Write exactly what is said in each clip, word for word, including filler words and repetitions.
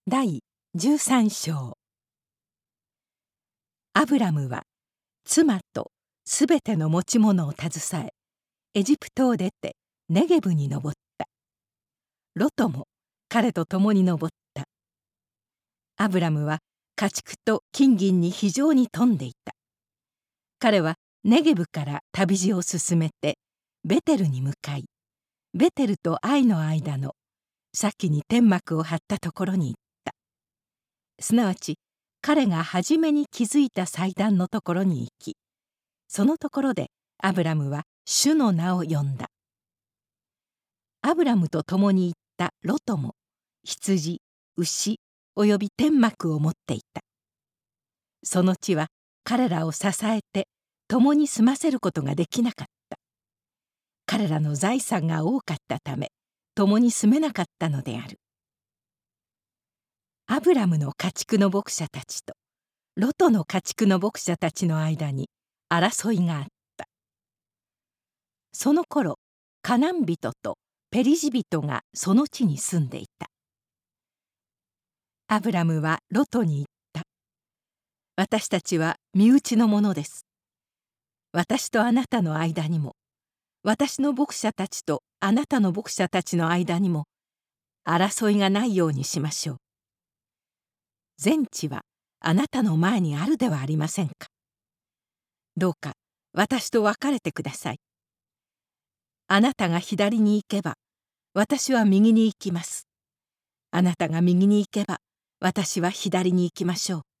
だいじゅうさん章。アブラムは妻とすべての持ち物を携え、エジプトを出てネゲブに登った。ロトも彼と共に登った。アブラムは家畜と金銀に非常に富んでいた。彼はネゲブから旅路を進めてベテルに向かい、ベテルとアイの間の先に天幕を張ったところに行った。すなわち彼が初めに築いた祭壇のところに行き、そのところでアブラムは主の名を呼んだ。アブラムと共に行ったロトも羊、牛および天幕を持っていた。その地は彼らを支えて共に住ませることができなかった。彼らの財産が多かったため共に住めなかったのである。アブラムの家畜の牧者たちとロトの家畜の牧者たちの間に争いがあった。その頃カナン人とペリジ人がその地に住んでいた。アブラムはロトに言った。私たちは身内の者です。私とあなたの間にも、私の牧者たちとあなたの牧者たちの間にも争いがないようにしましょう。全地はあなたの前にあるではありませんか。どうか私と別れてください。あなたが左に行けば私は右に行きます。あなたが右に行けば私は左に行きましょう。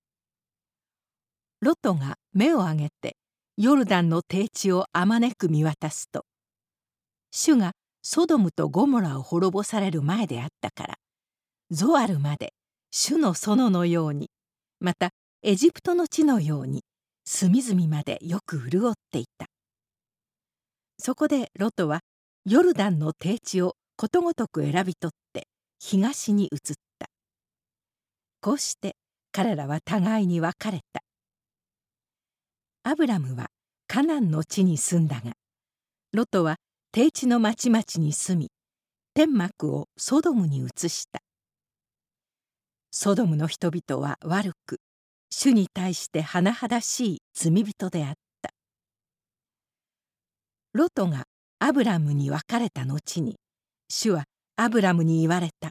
ロトが目を上げてヨルダンの低地をあまねく見渡すと、主がソドムとゴモラを滅ぼされる前であったから、ゾアルまで主の園のように、またエジプトの地のように隅々までよく潤っていた。そこでロトはヨルダンの低地をことごとく選び取って東に移った。こうして彼らは互いに別れた。アブラムはカナンの地に住んだが、ロトは低地の町々に住み、天幕をソドムに移した。ソドムの人々は悪く、主に対して甚だしい罪人であった。ロトがアブラムに別れた後に、主はアブラムに言われた。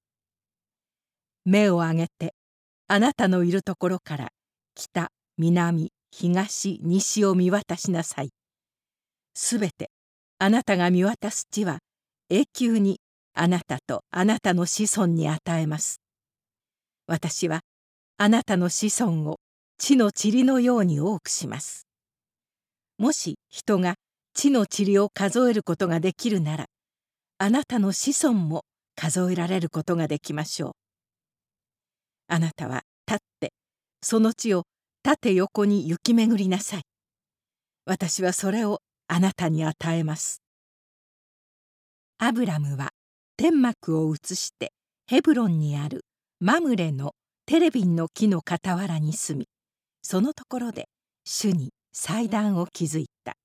目を上げて、あなたのいるところから北、南、東、西を見渡しなさい。すべてあなたが見渡す地は永久にあなたとあなたの子孫に与えます。私はあなたの子孫を地の塵のように多くします。もし人が地の塵を数えることができるなら、あなたの子孫も数えられることができましょう。あなたは立ってその地を縦横に行き巡りなさい。私はそれをあなたに与えます。アブラムは天幕を移してヘブロンにあるマムレのテレビンの木の傍らに住み、そのところで主に祭壇を築いた。